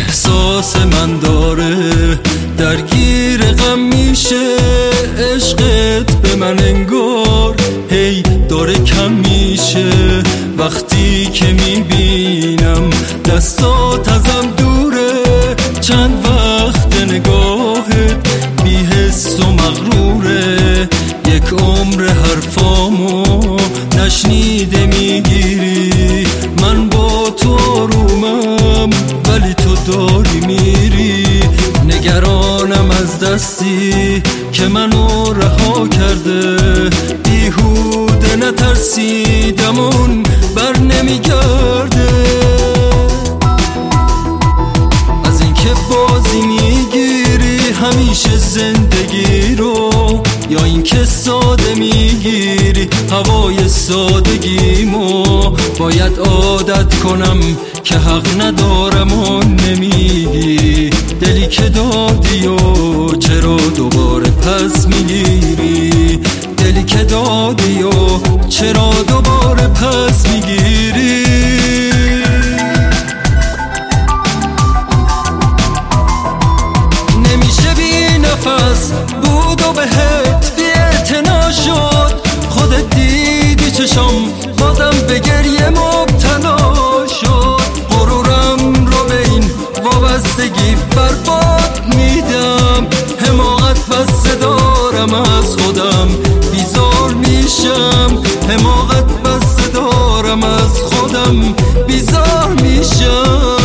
احساس من داره درگیر غم میشه، عشقت به من انگار هی داره کم میشه. وقتی که میبینم دستات ازم دوره، چند وقت نگاهت بی حس و مغروره. یک عمر حرفامو نشنیده میگیری، من با تو آرومم ولی تو داری میری. نگرانم از دستی که منو رها کرده، بیهوده نترسیدم اون بر نمیگرده. از اینکه بازی میگیری همیشه زندگی رو، یا اینکه ساده میگیری هوای سادگیمو. باید عادت کنم که حق ندارم و نمیگی، دلی که دادی و چرا دوباره پس میگیری. دلی که دادی و چرا دوباره پس میگیری. نمیشه بی نفس بود و بهت بی اعتنا شد، خودت دیدی چشم بازم به گریه مبتلا شد. غرورم رو به این وابستگی برباد میدم، حماقت بسته دارم از خودم بیزار میشم. حماقت بسته دارم از خودم بیزار میشم.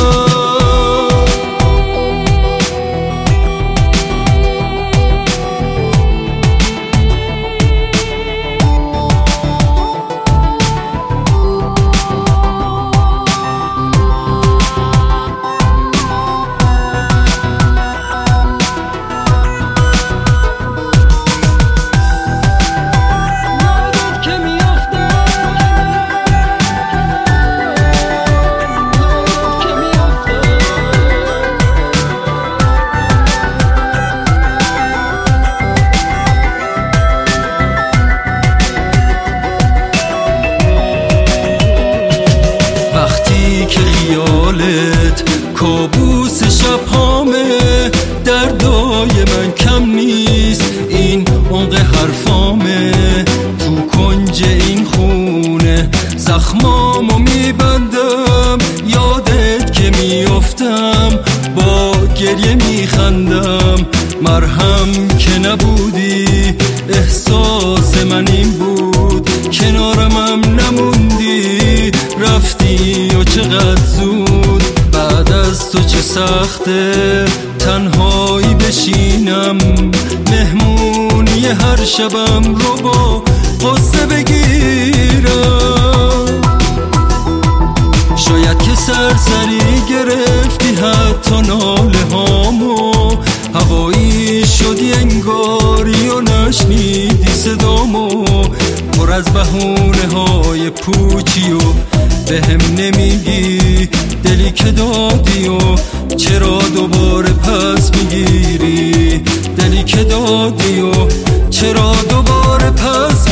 که خیالت کابوس شبهامه، دردای من کم نیست این عمق حرفامه. تو کنج این خونه زخمامو میبندم، یادت که میافتم با گریه میخندم. مرهم که نبودی احساس من این بود، کنارمم نموندی رفتی و چقدر زود. بعد از تو چه سخته تنهایی بشینم، مهمونی هر شبم رو با قصه بگیرم. شاید که سرسری گرفتی حتی ناله هامو، هوایی شدی انگاری و نشنیدی صدامو. پر از بهونه های پوچی و به هم نمیگی، دلی که دادی و چرا دوباره پس میگیری. دلی که دادی و چرا دوباره پس